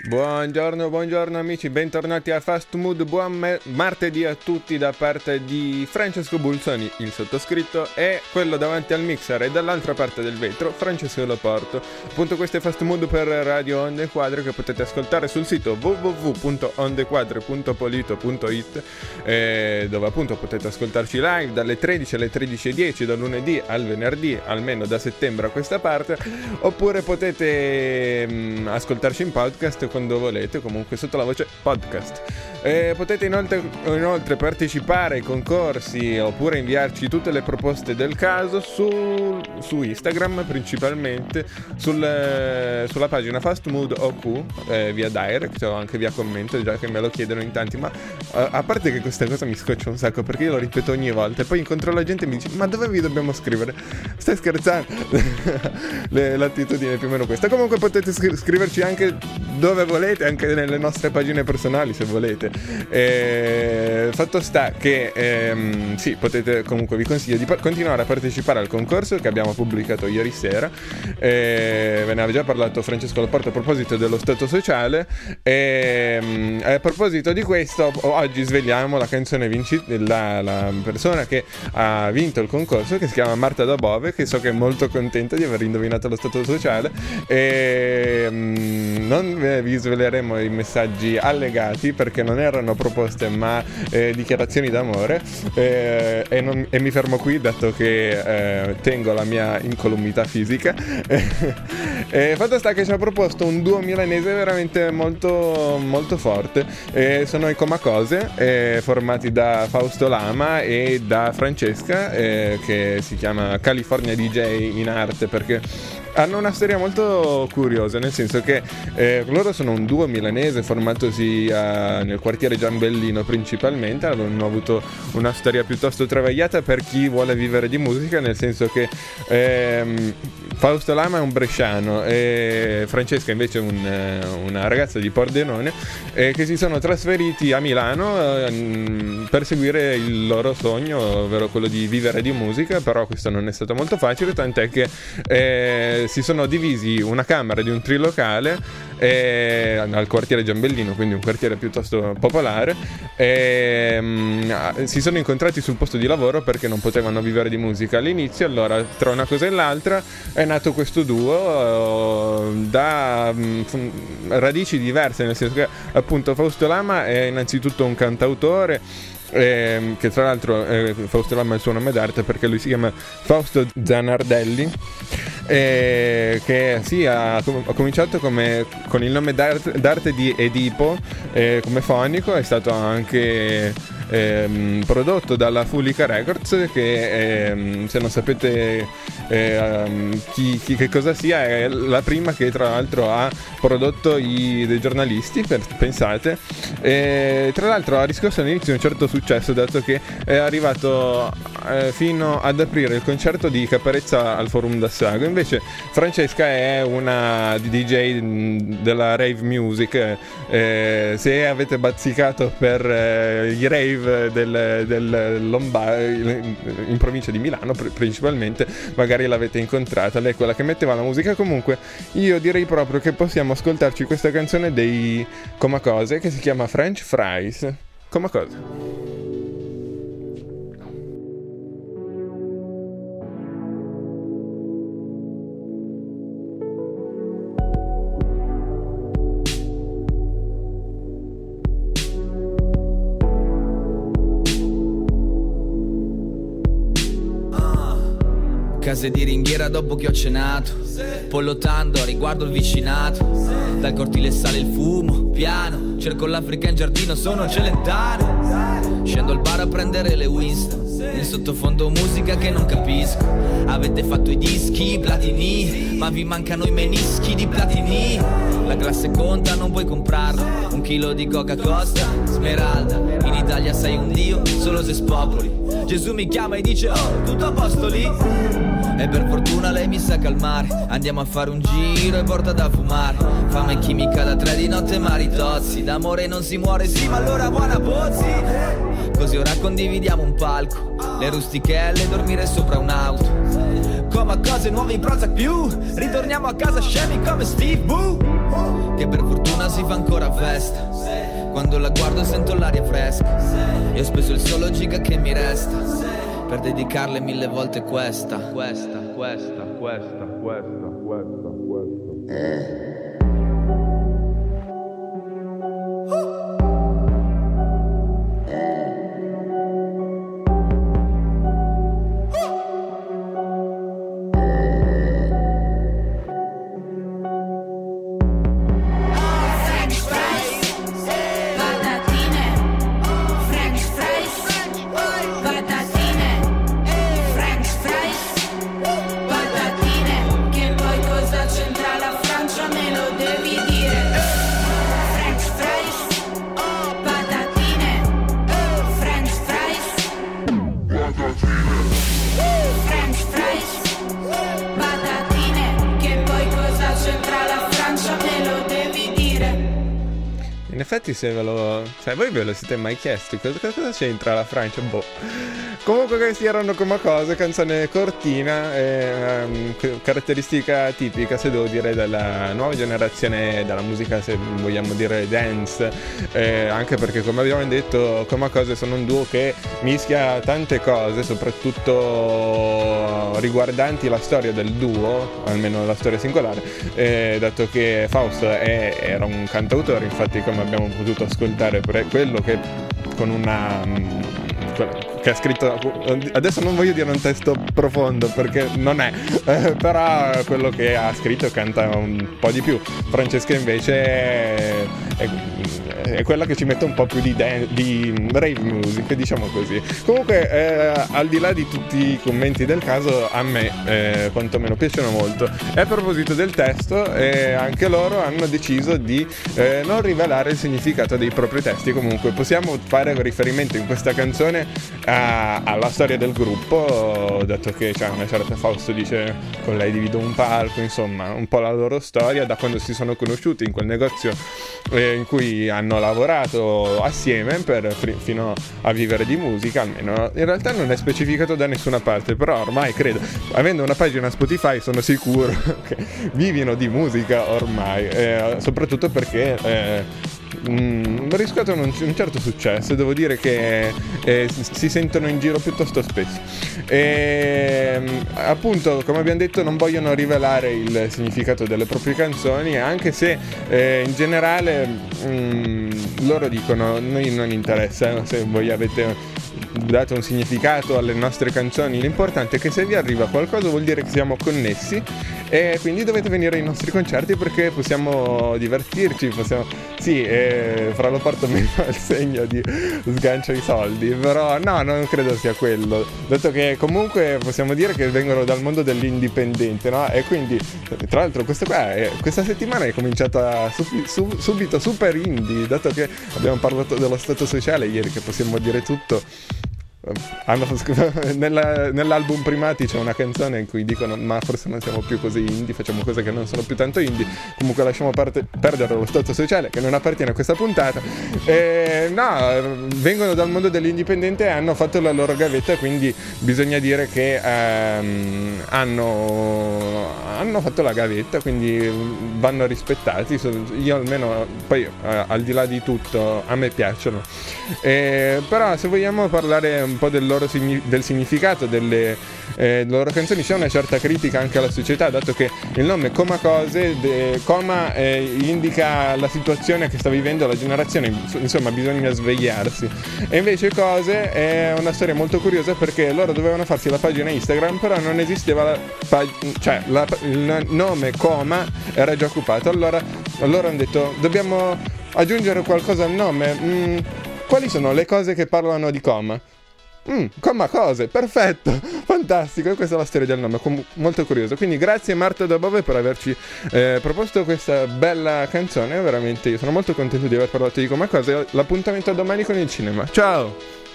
Buongiorno amici, bentornati a Fast Mood, buon martedì a tutti da parte di Francesco Bulzoni, il sottoscritto, e quello davanti al mixer e dall'altra parte del vetro, Francesco Loporto. Appunto questo è Fast Mood per Radio Onde Quadre, che potete ascoltare sul sito www.ondequadre.polito.it, dove appunto potete ascoltarci live dalle 13 alle 13:10 da lunedì al venerdì, almeno da settembre a questa parte, oppure potete ascoltarci in podcast quando volete, comunque sotto la voce podcast. Potete inoltre partecipare ai concorsi oppure inviarci tutte le proposte del caso su Instagram, principalmente sulla pagina Fast Mood OQ, via direct o anche via commento, già che me lo chiedono in tanti. Ma a parte che questa cosa mi scoccia un sacco, perché io lo ripeto ogni volta e poi incontro la gente e mi dice: ma dove vi dobbiamo scrivere? Stai scherzando? L'attitudine è più o meno questa. Comunque potete scriverci anche dove volete, anche nelle nostre pagine personali se volete. Fatto sta che sì, potete, comunque vi consiglio di continuare a partecipare al concorso che abbiamo pubblicato ieri sera. Ve ne aveva già parlato Francesco Loporto a proposito dello stato sociale, e a proposito di questo oggi svegliamo la canzone la persona che ha vinto il concorso, che si chiama Marta da Bove, che so che è molto contenta di aver indovinato lo stato sociale, e non vi sveleremo i messaggi allegati perché non erano proposte ma dichiarazioni d'amore, e mi fermo qui dato che tengo la mia incolumità fisica. Fatto sta che ci ha proposto un duo milanese veramente molto molto forte, sono i Comacose, formati da Fausto Lama e da Francesca, che si chiama California DJ in arte, perché hanno una storia molto curiosa, nel senso che loro sono un duo milanese formatosi nel quartiere Giambellino principalmente. Hanno avuto una storia piuttosto travagliata per chi vuole vivere di musica, nel senso che Fausto Lama è un bresciano e Francesca invece è una ragazza di Pordenone, che si sono trasferiti a Milano per seguire il loro sogno, ovvero quello di vivere di musica. Però questo non è stato molto facile, tant'è che si sono divisi una camera di un trilocale al quartiere Giambellino, quindi un quartiere piuttosto popolare, si sono incontrati sul posto di lavoro perché non potevano vivere di musica all'inizio. Allora, tra una cosa e l'altra è nato questo duo da radici diverse, nel senso che appunto Fausto Lama è innanzitutto un cantautore, che tra l'altro Fausto Lama è il suo nome d'arte perché lui si chiama Fausto Zanardelli, che sì, ha cominciato con il nome d'arte di Edipo, come fonico. È stato anche prodotto dalla Fulica Records, che se non sapete che cosa sia, è la prima che tra l'altro ha prodotto dei giornalisti, pensate. Tra l'altro ha riscosso all'inizio un certo successo, dato che è arrivato fino ad aprire il concerto di Caparezza al Forum d'Assago. Invece Francesca è una DJ della rave music, se avete bazzicato per i rave del Lombardo in provincia di Milano principalmente, magari l'avete incontrata. Lei è quella che metteva la musica. Comunque io direi proprio che possiamo ascoltarci questa canzone dei Comacose che si chiama French Fries. Comacose. Case di ringhiera dopo che ho cenato, pollottando a riguardo il vicinato. Dal cortile sale il fumo, piano, cerco l'Africa in giardino, sono Celentano. Scendo al bar a prendere le Winston, in sottofondo musica che non capisco. Avete fatto i dischi Platini, ma vi mancano i menischi di Platini. La classe conta, non puoi comprarlo. Un chilo di coca costa Smeralda. In Italia sei un dio, solo se spopoli. Gesù mi chiama e dice: oh, tutto a posto lì? E per fortuna lei mi sa calmare. Andiamo a fare un giro e porta da fumare. Fame chimica da 3 di notte, maritozzi. D'amore non si muore, sì, ma allora buona pozzi. Così ora condividiamo un palco, le rustichelle, dormire sopra un'auto. come cose nuovi Prozac più. Ritorniamo a casa scemi come Steve Boo, che per fortuna si fa ancora festa. Quando la guardo sento l'aria fresca. E ho speso il solo giga che mi resta per dedicarle 1000 volte questa. In effetti se ve lo... cioè voi ve lo siete mai chiesti cosa c'entra la Francia? Boh. Comunque questi erano come cose, canzone cortina, caratteristica tipica, se devo dire, della nuova generazione della musica, se vogliamo dire dance, anche perché come abbiamo detto come cose sono un duo che mischia tante cose, soprattutto riguardanti la storia del duo, almeno la storia singolare, dato che Faust era un cantautore, infatti come abbiamo potuto ascoltare, quello che con una... che ha scritto, adesso non voglio dire un testo profondo perché non è, però quello che ha scritto canta un po' di più. Francesca invece è quella che ci mette un po' più di rave music, diciamo così. Comunque al di là di tutti i commenti del caso, a me quantomeno piacciono molto. E a proposito del testo, anche loro hanno deciso di non rivelare il significato dei propri testi. Comunque possiamo fare riferimento in questa canzone alla storia del gruppo, dato che c'è una certa Fausto dice con lei divido un palco, insomma un po' la loro storia da quando si sono conosciuti in quel negozio in cui hanno lavorato assieme fino a vivere di musica. Almeno in realtà non è specificato da nessuna parte, però ormai credo, avendo una pagina Spotify, sono sicuro che vivino di musica ormai, soprattutto perché riscuotono un certo successo. Devo dire che si sentono in giro piuttosto spesso, appunto come abbiamo detto non vogliono rivelare il significato delle proprie canzoni, anche se in generale loro dicono noi non interessa se voi avete dato un significato alle nostre canzoni, l'importante è che se vi arriva qualcosa vuol dire che siamo connessi e quindi dovete venire ai nostri concerti perché possiamo divertirci, fra lo porto mi fa il segno di sgancio i soldi, però no, non credo sia quello, dato che comunque possiamo dire che vengono dal mondo dell'indipendente, no? E quindi tra l'altro questa settimana è cominciata subito super indie, dato che abbiamo parlato dello stato sociale ieri, che possiamo dire tutto. Nell'album Primati c'è una canzone in cui dicono ma forse non siamo più così indie, facciamo cose che non sono più tanto indie. Comunque lasciamo perdere lo stato sociale che non appartiene a questa puntata. Vengono dal mondo dell'indipendente e hanno fatto la loro gavetta, quindi bisogna dire che hanno fatto la gavetta, quindi vanno rispettati. Io almeno, poi al di là di tutto a me piacciono, però se vogliamo parlare un po' del significato delle loro canzoni, c'è una certa critica anche alla società, dato che il nome Coma Cose indica la situazione che sta vivendo la generazione, insomma bisogna svegliarsi, e invece Cose è una storia molto curiosa perché loro dovevano farsi la pagina Instagram, però non esisteva il nome Coma era già occupato, allora hanno detto dobbiamo aggiungere qualcosa al nome. Quali sono le cose che parlano di coma? Coma Cose, perfetto, fantastico, e questa è la storia del nome, molto curioso. Quindi grazie Marta da Bove per averci proposto questa bella canzone, veramente io sono molto contento di aver parlato di Coma Cose. L'appuntamento a domani con il cinema, ciao!